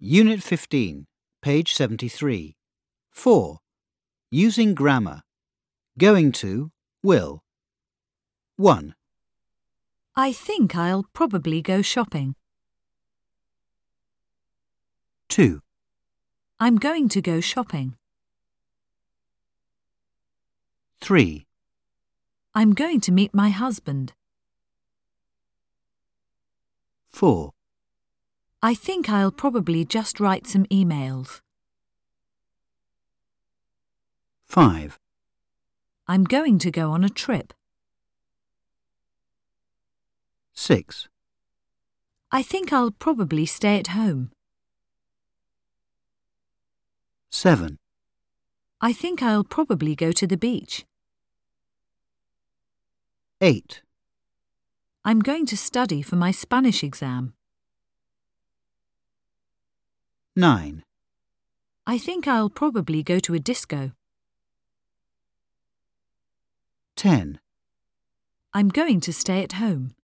Unit 15, page 73. 4. Using grammar. Going to, will. 1, I think I'll probably go shopping. 2, I'm going to go shopping. 3, I'm going to meet my husband. 4, I think I'll probably just write some emails. 5, I'm going to go on a trip. 6, I think I'll probably stay at home. 7, I think I'll probably go to the beach. 8, I'm going to study for my Spanish exam. 9, I think I'll probably go to a disco. 10, I'm going to stay at home.